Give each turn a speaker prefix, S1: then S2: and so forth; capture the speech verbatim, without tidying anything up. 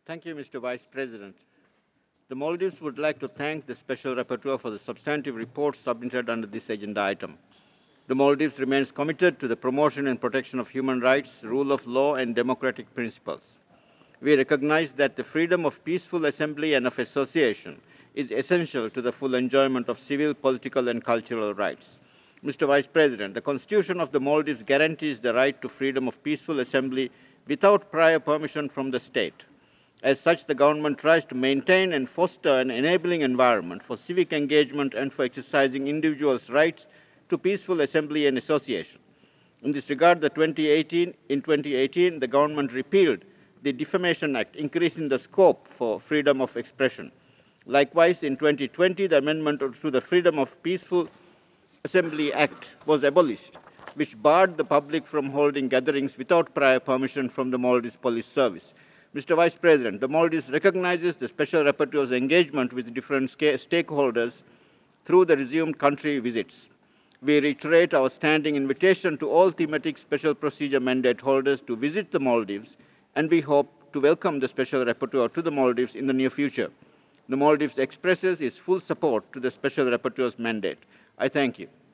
S1: Thank you, Mister Vice President. The Maldives would like to thank the Special Rapporteur for the substantive report submitted under this agenda item. The Maldives remains committed to the promotion and protection of human rights, rule of law, and democratic principles. We recognize that the freedom of peaceful assembly and of association is essential to the full enjoyment of civil, political, and cultural rights. Mister Vice President, the Constitution of the Maldives guarantees the right to freedom of peaceful assembly without prior permission from the state. As such, the government tries to maintain and foster an enabling environment for civic engagement and for exercising individuals' rights to peaceful assembly and association. In this regard, the twenty eighteen, in twenty eighteen, the government repealed the Defamation Act, increasing the scope for freedom of expression. Likewise, in twenty twenty, the amendment to the Freedom of Peaceful Assembly Act was abolished, which barred the public from holding gatherings without prior permission from the Maldives Police Service. Mister Vice President, the Maldives recognizes the Special Rapporteur's engagement with different stakeholders through the resumed country visits. We reiterate our standing invitation to all thematic special procedure mandate holders to visit the Maldives, and we hope to welcome the Special Rapporteur to the Maldives in the near future. The Maldives expresses its full support to the Special Rapporteur's mandate. I thank you.